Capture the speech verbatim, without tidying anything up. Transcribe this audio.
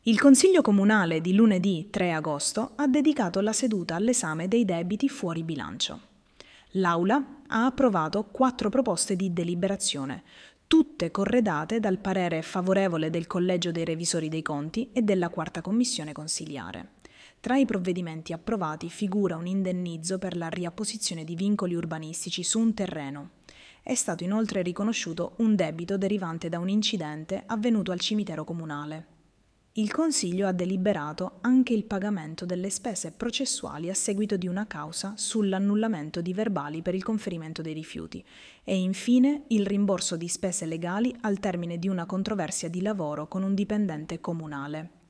Il Consiglio Comunale di lunedì tre agosto ha dedicato la seduta all'esame dei debiti fuori bilancio. L'Aula ha approvato quattro proposte di deliberazione, tutte corredate dal parere favorevole del Collegio dei Revisori dei Conti e della Quarta Commissione Consiliare. Tra i provvedimenti approvati figura un indennizzo per la riapposizione di vincoli urbanistici su un terreno. È stato inoltre riconosciuto un debito derivante da un incidente avvenuto al cimitero comunale. Il Consiglio ha deliberato anche il pagamento delle spese processuali a seguito di una causa sull'annullamento di verbali per il conferimento dei rifiuti e infine il rimborso di spese legali al termine di una controversia di lavoro con un dipendente comunale.